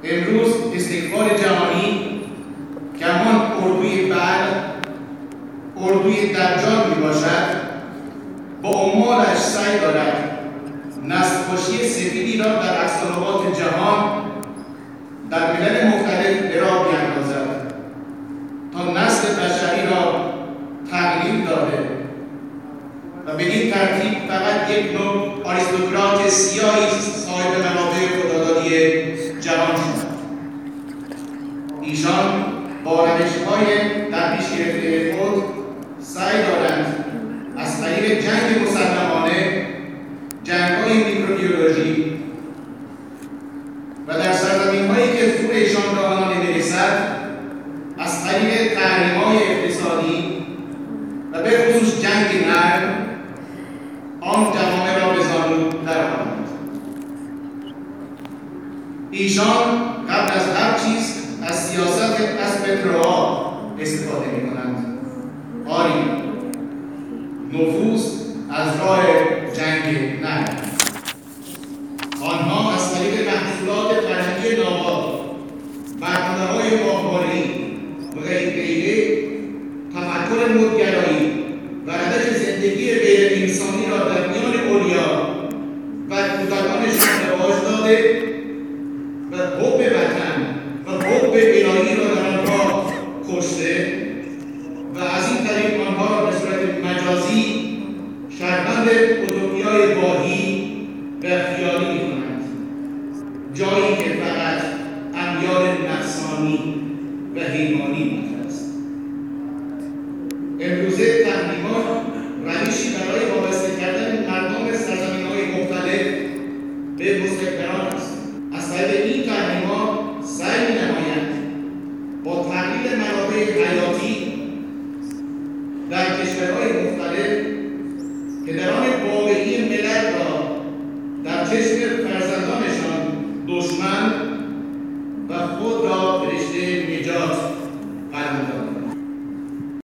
امروز استکبار جهانی که همان اردوی بعد اردوی دجال می باشد با اعمالش سعی دارد نسل‌کشی سفیدی را در اقصانوات جهان در ملل مختلف به راه بیندازد تا نسل بشری را تقلیب داده و بدین ترتیب فقط یک نوع آریستوکرات سیاهی صاحب منابع خدادادی جهان شد. ایشان با روش‌های در پیش گرفته خود سعی دارند از طریق جنگ مسلحانه، جنگ‌های میکروبیولوژی و در سرزمین‌هایی که زور ایشان را آن نمی‌رسد از طریق تحریم‌های اقتصادی و به خصوص جنگ نرم آن جوامع را به زانو درآورند. ایشان قبل از هر چیز از سیاست اسب تروآ استفاده می‌کنند. آری، نفوذ از راه جنگ نرم. آنها از طریق محصولات فرهنگی ناباد، برنامه‌های ماهواره‌ای و غیره تفکر مدگرایی و روش زندگی غیر انسانی را در میان اولیا و کودکانشان رواج داده و حب وطن و حب الهی را در آنها کشته و از این طریق آنها را به صورت مجازی شهروند اوتوپیای واهی و خیالی می‌کنند، جایی که فقط امیال نفسانی و حیوانی بوده است. امروزه تحریمات روشی برای وابسته کردن مردم سرزمین‌های مختلف به مستکبران است. از طریق این تحریمات سعی می‌نمایند با تقلیل منابع حیاتی در کشورهای مختلف که در آن واقعی ملت را در چشم فرزندانشان دشمن